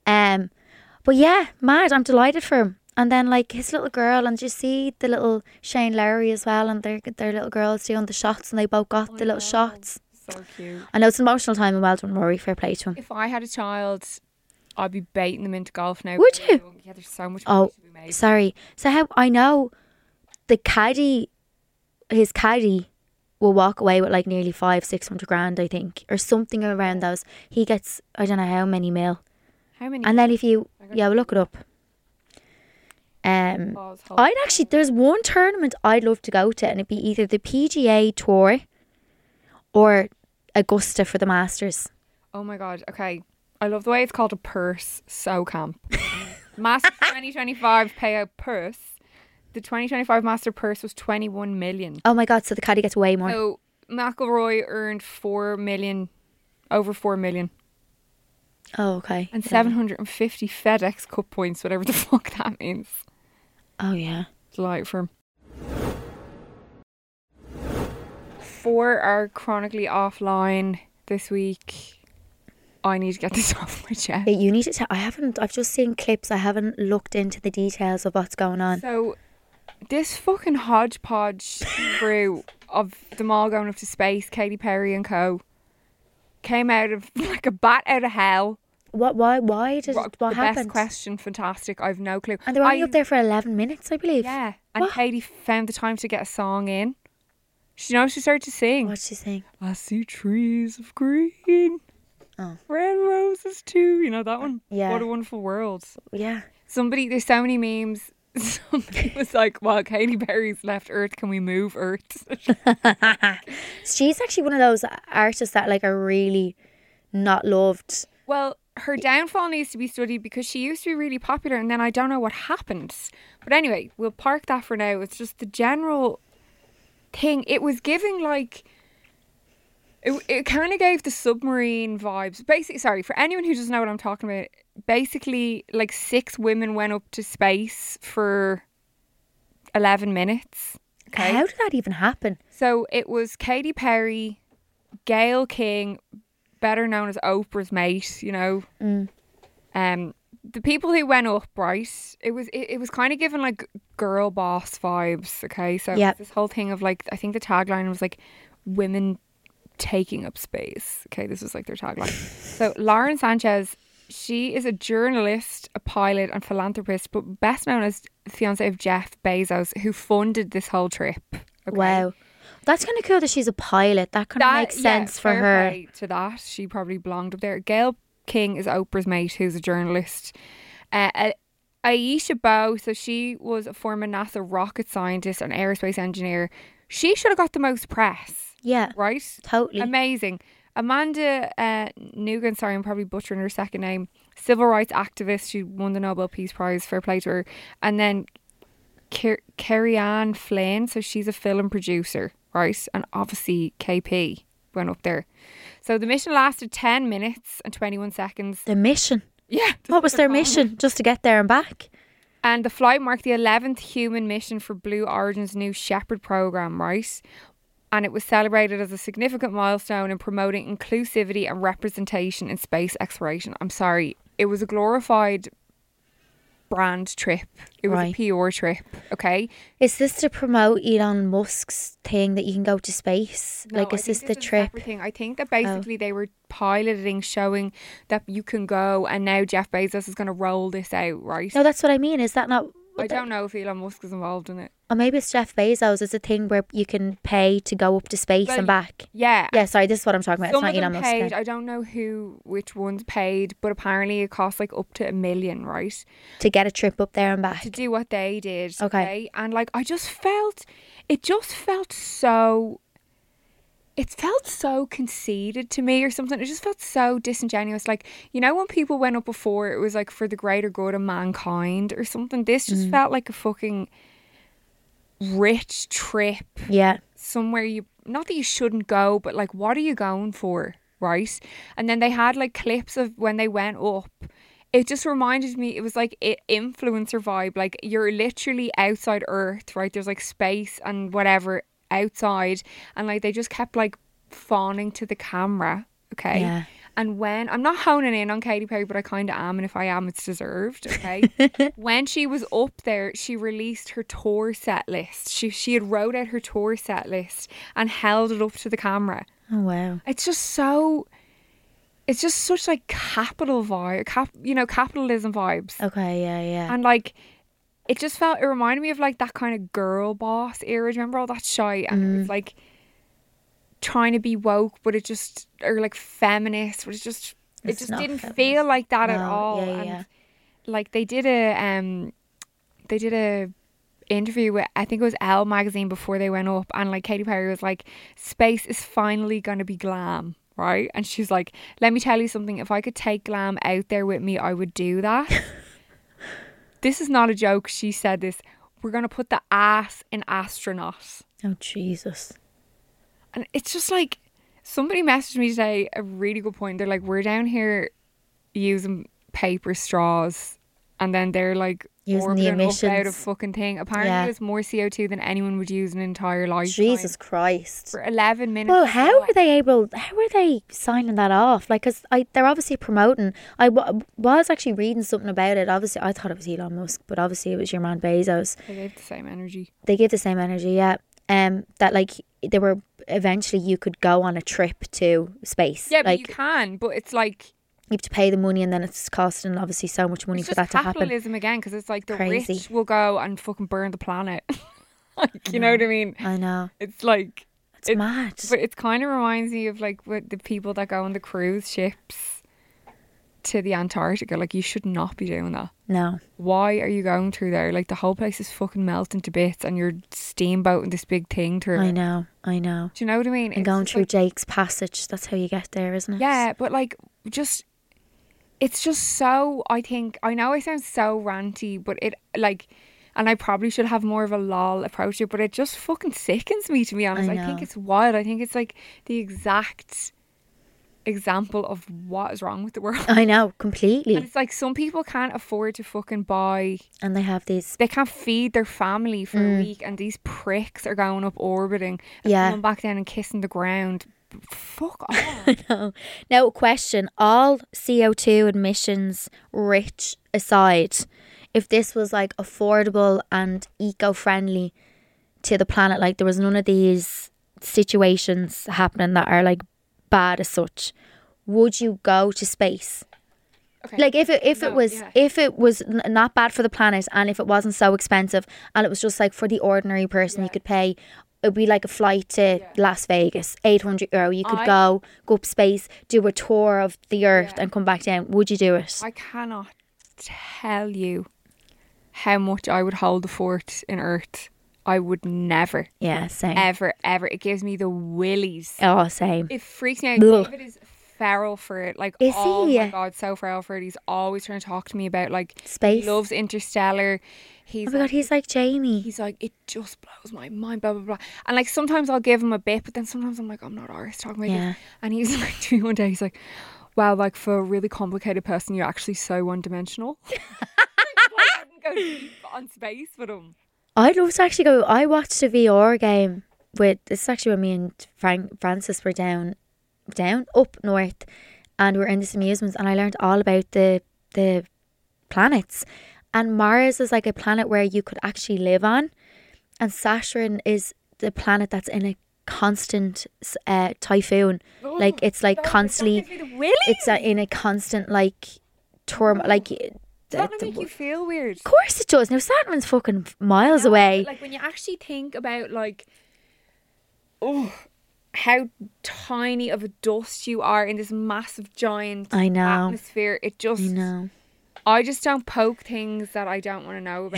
Speaker 3: But yeah, mad. I'm delighted for him. And then like his little girl, and you see the little Shane Lowry as well, and their little girls doing the shots, and they both got the little shots.
Speaker 2: So cute.
Speaker 3: I know it's an emotional time, and well done, Rory. Fair play to him.
Speaker 2: If I had a child, I'd be baiting them into golf now.
Speaker 3: Would you?
Speaker 2: Yeah, there's so much money to be made.
Speaker 3: Sorry. So how I know the caddy, his caddy will walk away with like nearly 500-600 grand, I think, or something around those. He gets I don't know how many mil.
Speaker 2: How many?
Speaker 3: And then if you we'll look it up. I'd actually there's one tournament I'd love to go to, and it'd be either the PGA Tour or Augusta for the Masters.
Speaker 2: Oh my God. Okay. I love the way it's called a purse. So camp. Masters 2025 payout purse. The 2025 Master purse was 21 million.
Speaker 3: Oh my God, so the caddy gets way more.
Speaker 2: So McIlroy earned 4 million, over 4 million.
Speaker 3: Oh, okay.
Speaker 2: And 750 FedEx Cup points, whatever the fuck that means.
Speaker 3: Oh yeah.
Speaker 2: Delight for him. For our chronically offline this week, I need to get this off my chest.
Speaker 3: You need to I've just seen clips. I haven't looked into the details of what's going on.
Speaker 2: So this fucking hodgepodge crew of them all going up to space, Katy Perry and co, came out of like a bat out of hell.
Speaker 3: Why did what
Speaker 2: the
Speaker 3: happened?
Speaker 2: best question, fantastic. I've no clue.
Speaker 3: And they were only up there for 11 minutes, I believe.
Speaker 2: Yeah, and
Speaker 3: What?
Speaker 2: Katy found the time to get a song in. She started to sing.
Speaker 3: What's she saying?
Speaker 2: I see trees of green, red roses too. You know that one?
Speaker 3: Yeah.
Speaker 2: What a Wonderful World.
Speaker 3: Yeah.
Speaker 2: There's so many memes. Somebody was like, well, Katy Perry's left Earth, can we move Earth?
Speaker 3: She's actually one of those artists that like are really not loved.
Speaker 2: Well, her downfall needs to be studied because she used to be really popular and then I don't know what happened. But anyway, we'll park that for now. It's just the general thing. It was giving like... It kind of gave the submarine vibes. Basically, sorry, for anyone who doesn't know what I'm talking about, basically like 6 women went up to space for 11 minutes. Okay.
Speaker 3: How did that even happen?
Speaker 2: So it was Katy Perry, Gayle King, better known as Oprah's mate, you know. The people who went up, right, it was kind of given like girl boss vibes, okay? So
Speaker 3: Yep.
Speaker 2: this whole thing of like, I think the tagline was like women taking up space. Okay, this was like their tagline. So Lauren Sanchez, she is a journalist, a pilot and philanthropist, but best known as fiance of Jeff Bezos, who funded this whole trip. Okay?
Speaker 3: Wow. That's kind of cool that she's a pilot. That kind of makes sense for
Speaker 2: fair
Speaker 3: her.
Speaker 2: play to that. She probably belonged up there. Gayle King is Oprah's mate, who's a journalist. Aisha Bowe, so she was a former NASA rocket scientist and aerospace engineer. She should have got the most press.
Speaker 3: Yeah.
Speaker 2: Right?
Speaker 3: Totally.
Speaker 2: Amazing. Amanda Nugan, sorry, I'm probably butchering her second name. Civil rights activist. She won the Nobel Peace Prize. Fair play to her. And then Kerry Ann Flynn. So she's a film producer, right? And obviously KP went up there. So the mission lasted 10 minutes and 21 seconds.
Speaker 3: The mission?
Speaker 2: Yeah.
Speaker 3: What was their mission? Just to get there and back?
Speaker 2: And the flight marked the 11th human mission for Blue Origin's new Shepherd program, right? And it was celebrated as a significant milestone in promoting inclusivity and representation in space exploration. I'm sorry, it was a glorified brand trip. It was a PR trip, okay?
Speaker 3: Is this to promote Elon Musk's thing that you can go to space?
Speaker 2: No,
Speaker 3: like, is this the trip?
Speaker 2: Thing. I think that basically they were piloting, showing that you can go, and now Jeff Bezos is going to roll this out, right?
Speaker 3: No, that's what I mean. Is that not...
Speaker 2: I don't know if Elon Musk is involved in it.
Speaker 3: Or maybe it's Jeff Bezos. It's a thing where you can pay to go up to space and back.
Speaker 2: Yeah.
Speaker 3: Yeah, sorry, this is what I'm talking about.
Speaker 2: Some
Speaker 3: it's not
Speaker 2: of them
Speaker 3: Elon
Speaker 2: paid.
Speaker 3: Musk.
Speaker 2: I don't know which ones paid, but apparently it costs like up to $1 million, right?
Speaker 3: To get a trip up there and back.
Speaker 2: To do what they did.
Speaker 3: Okay.
Speaker 2: And like, it just felt so conceited to me or something. It just felt so disingenuous. Like, you know, when people went up before, it was like for the greater good of mankind or something. This just felt like a fucking rich trip.
Speaker 3: Yeah.
Speaker 2: Somewhere not that you shouldn't go, but like, what are you going for, right? And then they had like clips of when they went up. It just reminded me, it was like influencer vibe. Like, you're literally outside Earth, right? There's like space and whatever outside, and like they just kept like fawning to the camera, okay?
Speaker 3: Yeah.
Speaker 2: And when, I'm not honing in on Katy Perry, but I kind of am, and if I am, it's deserved, okay? When she was up there, she released her tour set list. She had wrote out her tour set list and held it up to the camera.
Speaker 3: Oh, wow.
Speaker 2: It's just such like capital vibe, capitalism vibes.
Speaker 3: Okay, yeah.
Speaker 2: And like, it reminded me of like that kind of girl boss era. Do you remember all that shite? And it was like trying to be woke, but or like feminist, but it just didn't feel like that at all.
Speaker 3: Yeah.
Speaker 2: And like they did a interview with, I think it was Elle magazine before they went up, and like Katy Perry was like, space is finally gonna be glam, right? And she's like, let me tell you something, if I could take glam out there with me, I would do that. This is not a joke. She said this. We're going to put the ass in astronauts.
Speaker 3: Oh, Jesus.
Speaker 2: And it's just like, somebody messaged me today, a really good point. They're like, we're down here using paper straws, and then they're like
Speaker 3: using the emissions
Speaker 2: up out of fucking thing. Apparently there's more CO2 than anyone would use in an entire lifetime.
Speaker 3: Jesus Christ.
Speaker 2: For 11 minutes.
Speaker 3: Well, how are they signing that off? Like, because they're obviously promoting. I was actually reading something about it. Obviously, I thought it was Elon Musk, but obviously it was your man Bezos.
Speaker 2: They gave the same energy.
Speaker 3: Yeah. That like they were eventually you could go on a trip to space.
Speaker 2: Yeah,
Speaker 3: like,
Speaker 2: but you can, but it's like,
Speaker 3: you have to pay the money, and then it's costing obviously so much money for that to happen.
Speaker 2: It's capitalism again, because it's like the
Speaker 3: Crazy.
Speaker 2: rich will go and fucking burn the planet. Like, you know what I mean?
Speaker 3: I know.
Speaker 2: It's like,
Speaker 3: it's mad.
Speaker 2: But it kind of reminds me of like with the people that go on the cruise ships to the Antarctica. Like, you should not be doing that.
Speaker 3: No.
Speaker 2: Why are you going through there? Like, the whole place is fucking melting to bits, and you're steamboating this big thing through.
Speaker 3: I know.
Speaker 2: Do you know what I mean?
Speaker 3: And going through Jake's Passage, that's how you get there, isn't it?
Speaker 2: Yeah, but like, it's just so, I know I sound so ranty, but it like, and I probably should have more of a lol approach to it, but it just fucking sickens me, to be honest. I think it's wild. I think it's like the exact example of what is wrong with the world.
Speaker 3: I know, completely.
Speaker 2: And it's like, some people can't afford to fucking buy,
Speaker 3: and they can't
Speaker 2: feed their family for a week, and these pricks are going up orbiting and coming back down and kissing the ground. Fuck off.
Speaker 3: I know. Now, question, all CO2 emissions rich aside, if this was like affordable and eco-friendly to the planet, like there was none of these situations happening that are like bad as such, would you go to space? Okay. Like if it was not bad for the planet, and if it wasn't so expensive, and it was just like for the ordinary person, you could pay, it'd be like a flight to Las Vegas, €800. You could go up space, do a tour of the earth and come back down. Would you do it?
Speaker 2: I cannot tell you how much I would hold the fort in earth. I would never.
Speaker 3: Yeah, same.
Speaker 2: Ever. It gives me the willies.
Speaker 3: Oh, same.
Speaker 2: It freaks me out. David is feral for it. Like,
Speaker 3: Is
Speaker 2: oh
Speaker 3: he?
Speaker 2: my God, so feral for it. He's always trying to talk to me about like
Speaker 3: Space.
Speaker 2: He loves Interstellar. He's
Speaker 3: Oh my God, he's like Jamie.
Speaker 2: He's like, it just blows my mind, blah, blah, blah. And like, sometimes I'll give him a bit, but then sometimes I'm like, I'm not arse talking about
Speaker 3: Yeah.
Speaker 2: this. And he's like, to me one day, he's like, wow, like for a really complicated person, you're actually so one-dimensional. I wouldn't go deep on space with him.
Speaker 3: I'd love to actually go. I watched a VR game with, this is actually when me and Francis were down up north, and we were in this amusement, and I learned all about the planets. And Mars is like a planet where you could actually live on, and Saturn is the planet that's in a constant typhoon. Like it's like constantly,
Speaker 2: Really?
Speaker 3: it's in a constant like like.
Speaker 2: Does that not make you feel weird?
Speaker 3: Of course it does. Now Saturn's fucking miles away.
Speaker 2: Like when you actually think about like, oh, how tiny of a dust you are in this massive giant
Speaker 3: I know.
Speaker 2: atmosphere. It just,
Speaker 3: I know.
Speaker 2: I just don't poke things that I don't want to know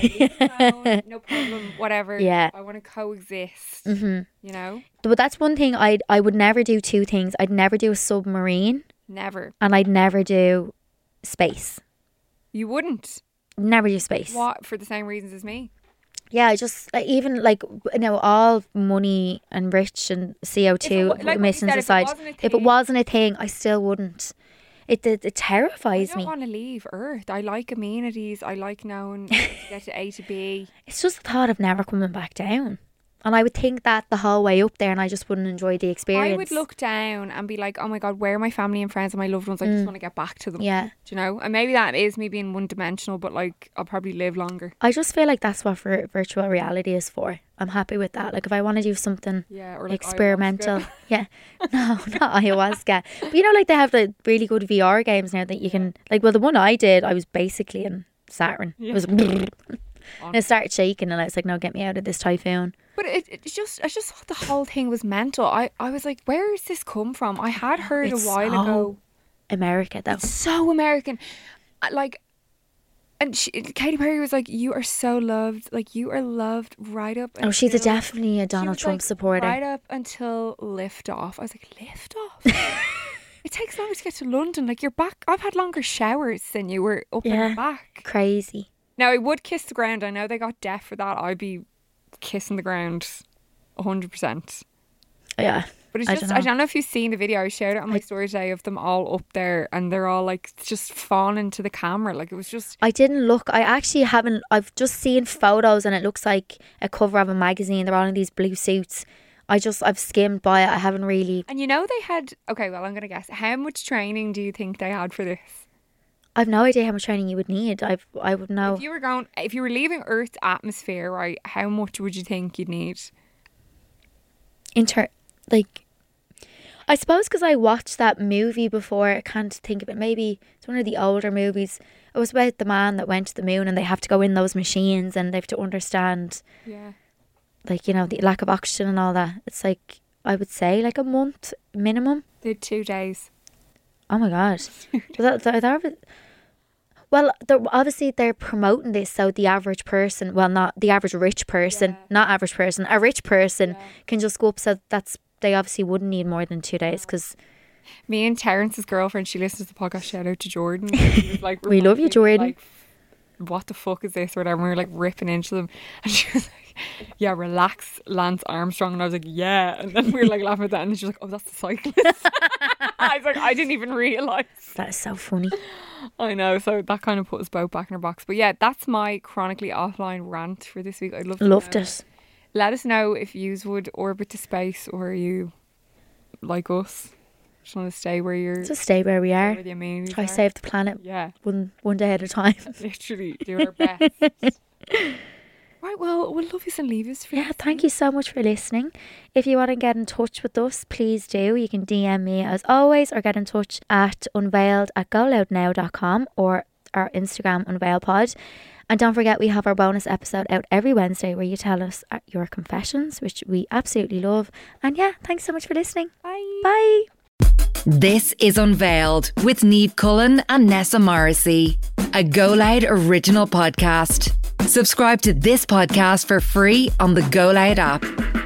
Speaker 2: about. No problem, whatever.
Speaker 3: Yeah.
Speaker 2: I want to coexist.
Speaker 3: Mm-hmm.
Speaker 2: You know,
Speaker 3: But that's one thing I would never do two things. I'd never do a submarine,
Speaker 2: never.
Speaker 3: and I'd never do space.
Speaker 2: You wouldn't.
Speaker 3: Never do space.
Speaker 2: What, for the same reasons as me?
Speaker 3: Yeah, I just like, even like, you know, all money and rich and CO2
Speaker 2: like what you
Speaker 3: emissions
Speaker 2: said,
Speaker 3: aside,
Speaker 2: if it wasn't a thing,
Speaker 3: I still wouldn't. It
Speaker 2: I
Speaker 3: terrifies
Speaker 2: don't
Speaker 3: me.
Speaker 2: want to leave Earth. I like amenities. I like knowing how to get to A to B.
Speaker 3: It's just the thought of never coming back down. And I would think that the whole way up there, and I just wouldn't enjoy the experience.
Speaker 2: I would look down and be like, oh my God, where are my family and friends and my loved ones? I just want to get back to them.
Speaker 3: Yeah.
Speaker 2: Do you know? And maybe that is me being one-dimensional, but like, I'll probably live longer.
Speaker 3: I just feel like that's what virtual reality is for. I'm happy with that. Like if I want to do something
Speaker 2: Yeah, or like
Speaker 3: experimental.
Speaker 2: ayahuasca.
Speaker 3: Yeah. No, not ayahuasca. But you know, like they have the really good VR games now that you can, like, well, the one I did, I was basically in Saturn. It was and it started shaking, and I was like, no, get me out of this typhoon.
Speaker 2: But I just thought the whole thing was mental. I was like, where has this come from? I had heard
Speaker 3: It's
Speaker 2: a while
Speaker 3: so
Speaker 2: ago.
Speaker 3: America though.
Speaker 2: So American. Like, and Katy Perry was like, you are so loved. Like, you are loved right up.
Speaker 3: Oh, she's
Speaker 2: until-"
Speaker 3: definitely a
Speaker 2: She
Speaker 3: Donald
Speaker 2: was
Speaker 3: Trump
Speaker 2: like,
Speaker 3: supporter.
Speaker 2: Right up until lift off. I was like, lift off? It takes longer to get to London. Like, you're back. I've had longer showers than you were up and back.
Speaker 3: Crazy.
Speaker 2: Now, I would kiss the ground. I know they got deaf for that. I'd be kissing the ground 100%.
Speaker 3: Yeah.
Speaker 2: But it's just, I don't know if you've seen the video. I shared it on my story today of them all up there, and they're all like just fawning to the camera. Like, it was just.
Speaker 3: I didn't look. I actually haven't. I've just seen photos, and it looks like a cover of a magazine. They're all in these blue suits. I've skimmed by it. I haven't really.
Speaker 2: And you know, they had. Okay, well, I'm going to guess. How much training do you think they had for this?
Speaker 3: I've no idea how much training you would need. I would know.
Speaker 2: If you were leaving Earth's atmosphere, right, how much would you think you'd need?
Speaker 3: Like, I suppose because I watched that movie before, I can't think of it. Maybe it's one of the older movies. It was about the man that went to the moon, and they have to go in those machines, and they have to understand,
Speaker 2: Yeah.
Speaker 3: like, you know, the lack of oxygen and all that. It's like, I would say like a month minimum.
Speaker 2: They had 2 days.
Speaker 3: Oh my God. Well, obviously they're promoting this, so the average person, well, not the average rich person, not average person, a rich person can just go up. So they obviously wouldn't need more than 2 days, because
Speaker 2: Me and Terrence's girlfriend, she listens to the podcast. Shout out to Jordan. She was like,
Speaker 3: we love you, Jordan.
Speaker 2: Like, what the fuck is this or whatever? And we were like ripping into them, and she was like, yeah, relax, Lance Armstrong. And I was like, yeah. And then we were like laughing at that, and she was like, oh, that's the cyclist. I was like, I didn't even realise.
Speaker 3: That is so funny.
Speaker 2: I know, so that kind of put us both back in our box. But yeah, that's my chronically offline rant for this week. I'd love to
Speaker 3: Loved
Speaker 2: know.
Speaker 3: it.
Speaker 2: Let us know if you would orbit to space, or are you like us, just want to stay where you're.
Speaker 3: Just stay where we are.
Speaker 2: Where the amenities
Speaker 3: Try
Speaker 2: are.
Speaker 3: to save the planet
Speaker 2: Yeah,
Speaker 3: one day at a time.
Speaker 2: literally do our best. Right, well, we'll love you and leave us for
Speaker 3: Yeah,
Speaker 2: this
Speaker 3: thank you so much for listening. If you want to get in touch with us, please do. You can DM me as always, or get in touch at unveiled@goloudnow.com, or our Instagram unveiledpod. And don't forget, we have our bonus episode out every Wednesday where you tell us your confessions, which we absolutely love. And yeah, thanks so much for listening.
Speaker 2: Bye.
Speaker 3: Bye.
Speaker 1: This is Unveiled with Niamh Cullen and Nessa Morrissey, a Go Loud original podcast. Subscribe to this podcast for free on the Go Loud app.